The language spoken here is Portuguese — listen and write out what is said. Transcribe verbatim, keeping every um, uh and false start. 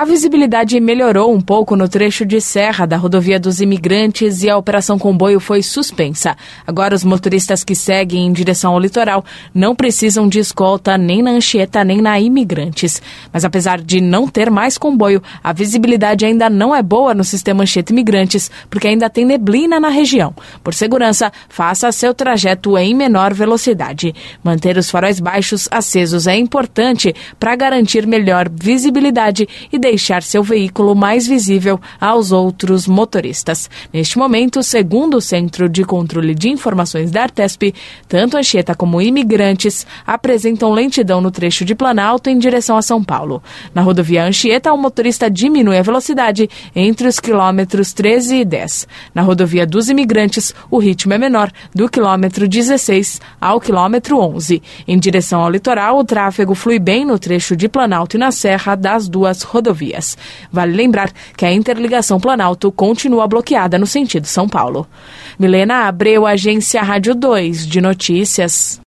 A visibilidade melhorou um pouco no trecho de serra da rodovia dos Imigrantes e a operação comboio foi suspensa. Agora os motoristas que seguem em direção ao litoral não precisam de escolta nem na Anchieta nem na Imigrantes. Mas apesar de não ter mais comboio, a visibilidade ainda não é boa no sistema Anchieta Imigrantes, porque ainda tem neblina na região. Por segurança, faça seu trajeto em menor velocidade. Manter os faróis baixos acesos é importante para garantir melhor visibilidade e deixar seu veículo mais visível aos outros motoristas. Neste momento, segundo o Centro de Controle de Informações da Artesp, tanto Anchieta como Imigrantes apresentam lentidão no trecho de Planalto em direção a São Paulo. Na rodovia Anchieta, o motorista diminui a velocidade entre os quilômetros treze e dez. Na rodovia dos Imigrantes, o ritmo é menor, do quilômetro dezesseis ao quilômetro onze. Em direção ao litoral, o tráfego flui bem no trecho de Planalto e na Serra das duas rodovias. Vale lembrar que a interligação Planalto continua bloqueada no sentido São Paulo. Milena Abreu, Agência Rádio dois de Notícias.